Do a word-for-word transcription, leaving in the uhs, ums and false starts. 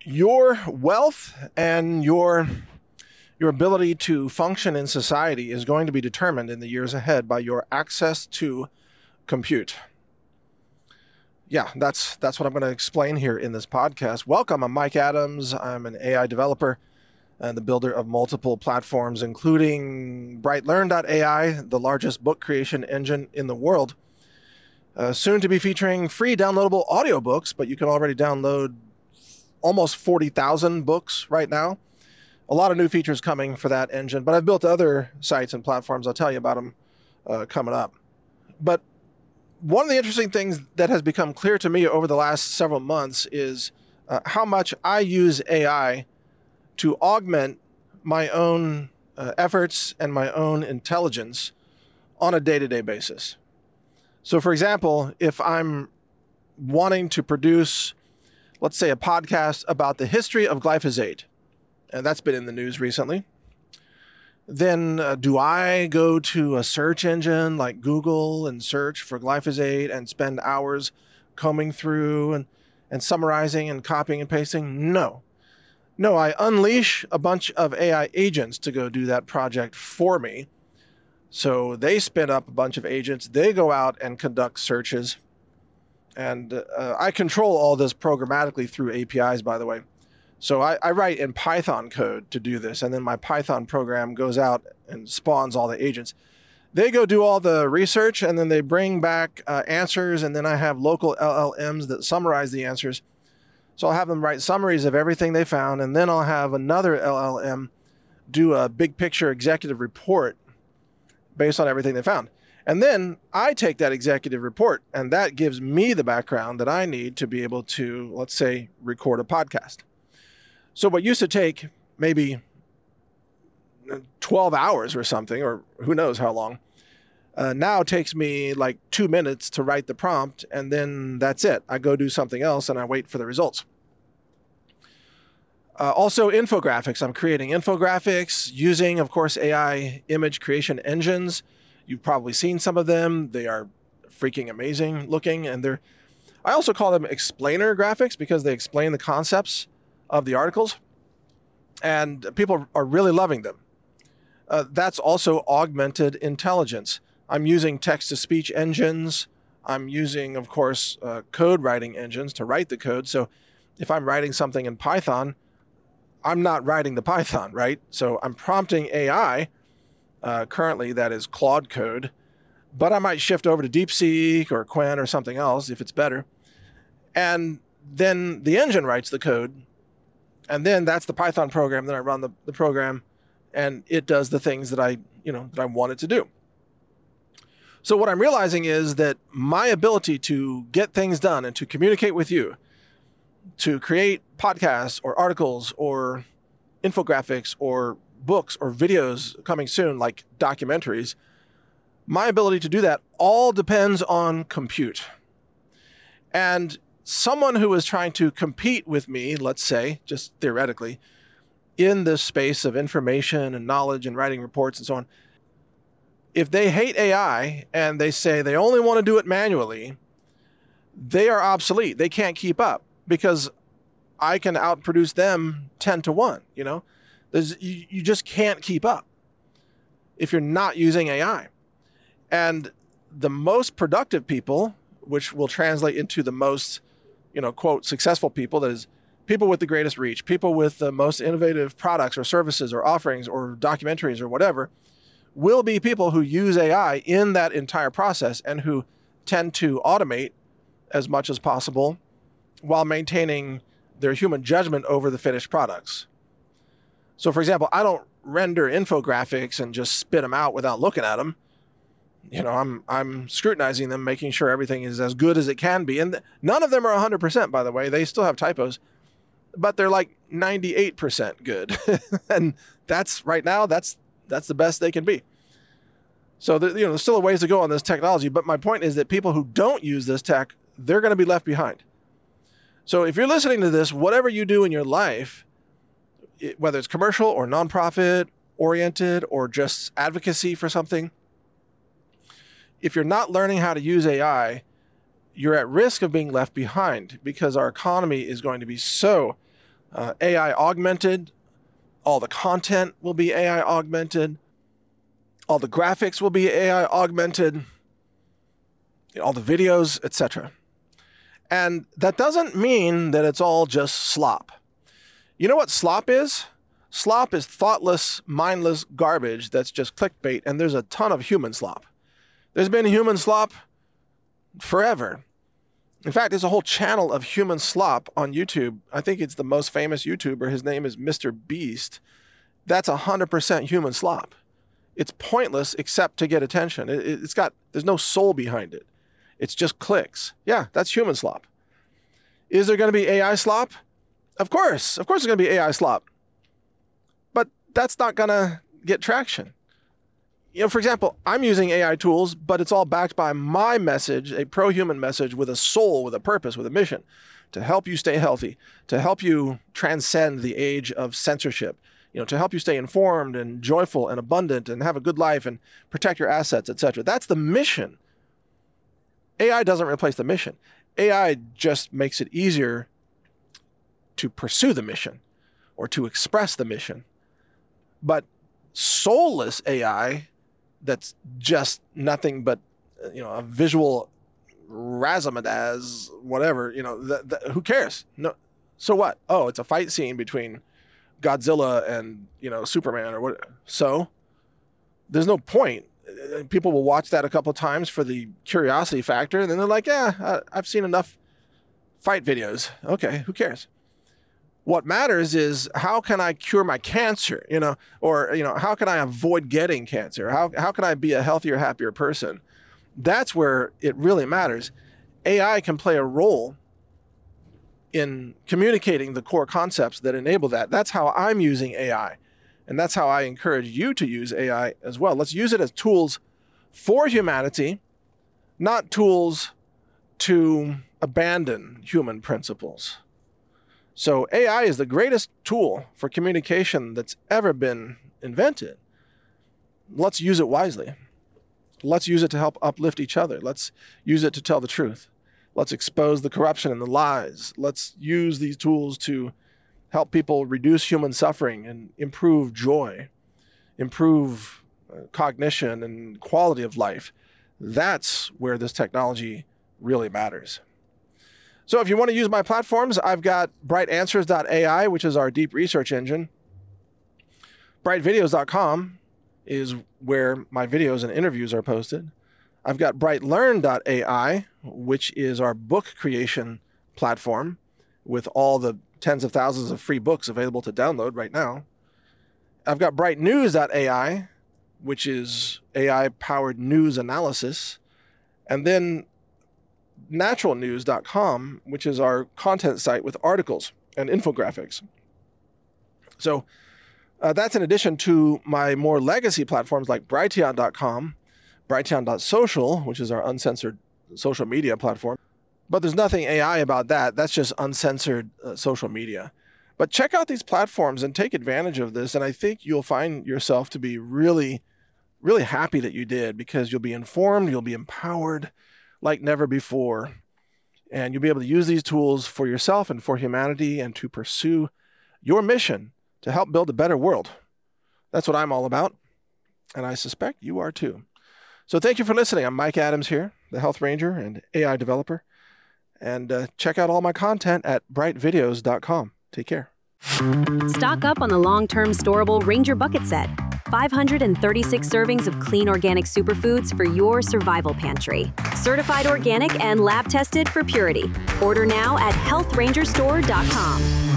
your wealth and your your ability to function in society is going to be determined in the years ahead by your access to compute. Yeah, that's that's what I'm going to explain here in this podcast. Welcome, I'm Mike Adams. I'm an A I developer and the builder of multiple platforms, including Brightlearn dot A I, the largest book creation engine in the world. Uh, soon to be featuring free downloadable audiobooks, but you can already download almost forty thousand books right now. A lot of new features coming for that engine, but I've built other sites and platforms. I'll tell you about them uh, coming up. But one of the interesting things that has become clear to me over the last several months is uh, how much I use A I to augment my own uh, efforts and my own intelligence on a day-to-day basis. So for example, if I'm wanting to produce, let's say, a podcast about the history of glyphosate, and that's been in the news recently, then uh, do I go to a search engine like Google and search for glyphosate and spend hours combing through and, and summarizing and copying and pasting? No. No, I unleash a bunch of A I agents to go do that project for me. So they spin up a bunch of agents. They go out and conduct searches. And uh, I control all this programmatically through A P Is, by the way. So I, I write in Python code to do this, and then my Python program goes out and spawns all the agents. They go do all the research, and then they bring back uh, answers, and then I have local L L Ms that summarize the answers. So I'll have them write summaries of everything they found, and then I'll have another L L M do a big picture executive report based on everything they found. And then I take that executive report, and that gives me the background that I need to be able to, let's say, record a podcast. So what used to take maybe twelve hours or something, or who knows how long, uh, now takes me like two minutes to write the prompt, and then that's it. I go do something else, and I wait for the results. Uh, also, infographics. I'm creating infographics using, of course, A I image creation engines. You've probably seen some of them. They are freaking amazing looking, and they're, I also call them explainer graphics because they explain the concepts of the articles, and people are really loving them. Uh, that's also augmented intelligence. I'm using text-to-speech engines. I'm using, of course, uh, code writing engines to write the code. So if I'm writing something in Python, I'm not writing the Python, right? So I'm prompting A I. Uh, currently, that is Claude code, but I might shift over to DeepSeek or Qwen or something else if it's better. And then the engine writes the code, and then that's the Python program. Then I run the, the program, and it does the things that I, you know, that I want it to do. So what I'm realizing is that my ability to get things done and to communicate with you, to create podcasts or articles or infographics or books or videos coming soon, like documentaries, my ability to do that all depends on compute. And someone who is trying to compete with me, let's say, just theoretically, in this space of information and knowledge and writing reports and so on, if they hate A I and they say they only want to do it manually, they are obsolete. They can't keep up because I can outproduce them ten to one, you know? There's, you, you just can't keep up if you're not using A I. And the most productive people, which will translate into the most, you know, quote, successful people, that is people with the greatest reach, people with the most innovative products or services or offerings or documentaries or whatever, will be people who use A I in that entire process and who tend to automate as much as possible while maintaining their human judgment over the finished products. So for example, I don't render infographics and just spit them out without looking at them. You know, I'm I'm scrutinizing them, making sure everything is as good as it can be. And th- none of them are one hundred percent, by the way. They still have typos, but they're like ninety-eight percent good. And that's, right now, that's that's the best they can be. So, the, you know, there's still a ways to go on this technology. But my point is that people who don't use this tech, they're going to be left behind. So if you're listening to this, whatever you do in your life, it, whether it's commercial or nonprofit oriented or just advocacy for something, if you're not learning how to use A I, you're at risk of being left behind because our economy is going to be so uh, A I augmented. All the content will be A I augmented. All the graphics will be A I augmented. All the videos, et cetera. And that doesn't mean that it's all just slop. You know what slop is? Slop is thoughtless, mindless garbage that's just clickbait, and there's a ton of human slop. There's been human slop forever. In fact, there's a whole channel of human slop on YouTube. I think it's the most famous YouTuber. His name is Mister Beast. That's one hundred percent human slop. It's pointless except to get attention. It, it's got, there's no soul behind it. It's just clicks. Yeah, that's human slop. Is there going to be A I slop? Of course. Of course there's going to be A I slop. But that's not going to get traction. You know, for example, I'm using A I tools, but it's all backed by my message, a pro-human message with a soul, with a purpose, with a mission to help you stay healthy, to help you transcend the age of censorship, you know, to help you stay informed and joyful and abundant and have a good life and protect your assets, et cetera. That's the mission. A I doesn't replace the mission. A I just makes it easier to pursue the mission or to express the mission. But soulless A I that's just nothing but, you know, a visual razzmatazz, whatever, you know, th- th- who cares? No, so what? Oh, it's a fight scene between Godzilla and, you know, Superman or what? So there's no point. People will watch that a couple of times for the curiosity factor, and then they're like, yeah, I've seen enough fight videos. Okay, who cares? What matters is how can I cure my cancer, you know, or, you know, how can I avoid getting cancer? How, how can I be a healthier, happier person? That's where it really matters. A I can play a role in communicating the core concepts that enable that. That's how I'm using A I. And that's how I encourage you to use A I as well. Let's use it as tools for humanity, not tools to abandon human principles. So A I is the greatest tool for communication that's ever been invented. Let's use it wisely. Let's use it to help uplift each other. Let's use it to tell the truth. Let's expose the corruption and the lies. Let's use these tools to help people reduce human suffering and improve joy, improve cognition and quality of life. That's where this technology really matters. So if you want to use my platforms, I've got bright answers dot A I, which is our deep research engine. bright videos dot com is where my videos and interviews are posted. I've got bright learn dot A I, which is our book creation platform with all the tens of thousands of free books available to download right now. I've got bright news dot A I, which is A I-powered news analysis. And then natural news dot com, which is our content site with articles and infographics. So uh, that's in addition to my more legacy platforms like brighteon dot com, brighteon dot social, which is our uncensored social media platform. But there's nothing A I about that. That's just uncensored uh, social media. But check out these platforms and take advantage of this. And I think you'll find yourself to be really, really happy that you did, because you'll be informed, you'll be empowered like never before. And you'll be able to use these tools for yourself and for humanity and to pursue your mission to help build a better world. That's what I'm all about. And I suspect you are too. So thank you for listening. I'm Mike Adams here, the Health Ranger and A I developer. And uh, check out all my content at bright videos dot com. Take care. Stock up on the long-term storable Ranger Bucket Set. five hundred thirty-six servings of clean organic superfoods for your survival pantry. Certified organic and lab tested for purity. Order now at health ranger store dot com.